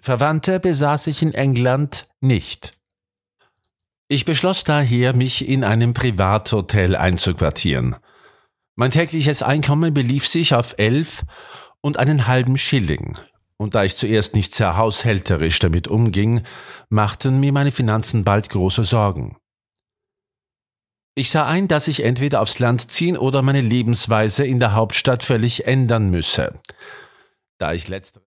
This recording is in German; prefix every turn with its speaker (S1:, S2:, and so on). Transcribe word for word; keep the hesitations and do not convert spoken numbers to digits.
S1: Verwandte besaß ich in England nicht. Ich beschloss daher, mich in einem Privathotel einzuquartieren. Mein tägliches Einkommen belief sich auf elf und einen halben Schilling, und da ich zuerst nicht sehr haushälterisch damit umging, machten mir meine Finanzen bald große Sorgen. Ich sah ein, dass ich entweder aufs Land ziehen oder meine Lebensweise in der Hauptstadt völlig ändern müsse. Da ich letztere